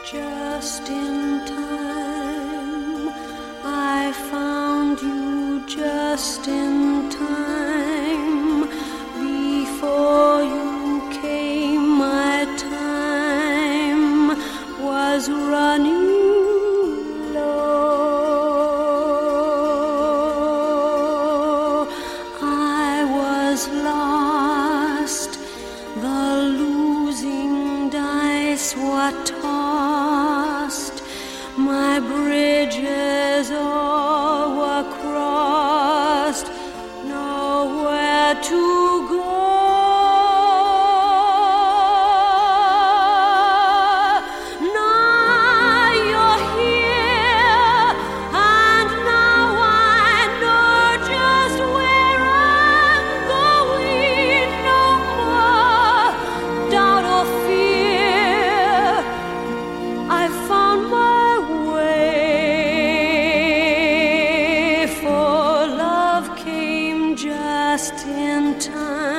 Just in time, I found you just in time. Before you came, my time was running low. I was lost, the losing dice were tossed, my bridges all were crossed, nowhere to go. Now you're here, and now I know just where I'm going. No more doubt or fear, I found my way, for love came just in time.